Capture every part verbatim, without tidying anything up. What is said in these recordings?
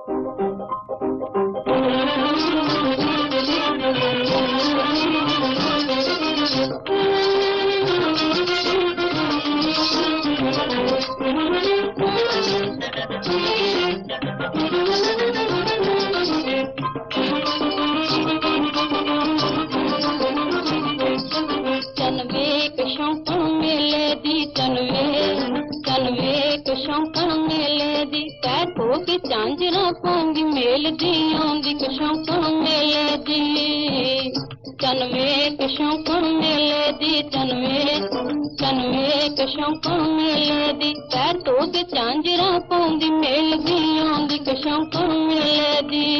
झांझरा Pangi mail दी आंदी कशौकण मेले दी तनवे कशौकण मेले दी तनवे तनवे कशौकण मेले दी पैर धो के झांझरा पांगी मेल दी आंदी कशौकण मेले दी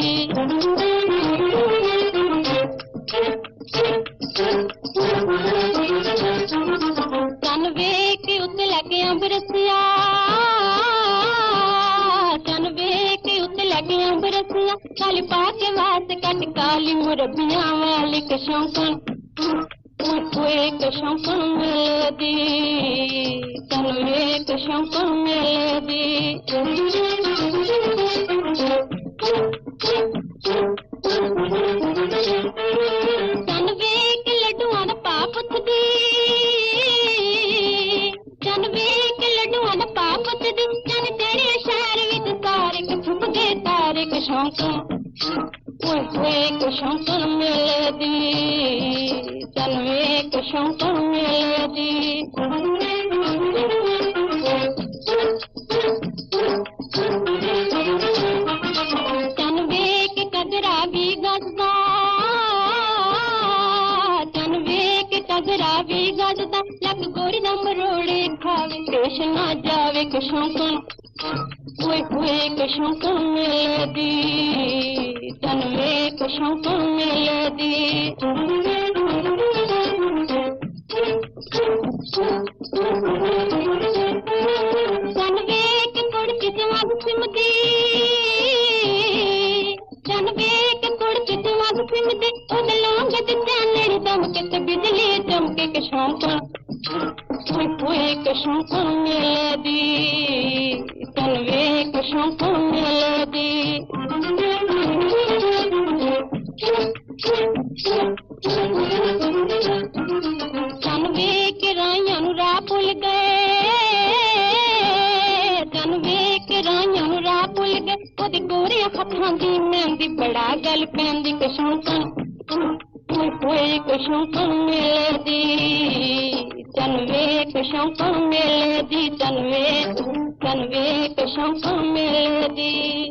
तनवे के उत्ते लगे बरसिया बरसिया काली पाके वास कट काली मुरबिया वाली कशौकण कोई कशौकण मेले दी तनवे कशौकण मेले दी तनवे के लड्डुआं दा पा पुछदी तनवे के लड्डुआं दा पा पुछदी जन तेरे शहर विच सारे छुप गए तारे कशौकण कोई कोई कशौकण मेले दी तनवे कशौकण मेले दी तनवे के कजरा भी गजदा तनवे के कजरा भी गजदा लग गोरी दम रोड़े खावे पेश ना जावे कशौकण कोई कोई कशौकण मेले दी तनवे कशौकण मेले दी तनवे के कुड़की जवाग सिमदी तनवे के कुड़की जवाग सिमदी उद लोंग दी चानड़ी दमके ते बिजली चमके कशौकण कोई कोई कशौकण मेले दी तनवे कशौकण मेले दी तनवे के राइयां नू राह भुल गए तनवे के राइयां नू राह भुल गए ओदे गोरे हत्थां दी मेहंदी बड़ा गल पैंदी कशौकण कोई कोई कशौकण मेले दी तनवे कशौकण मेले दी तनवे तनवे कशौकण मेले दी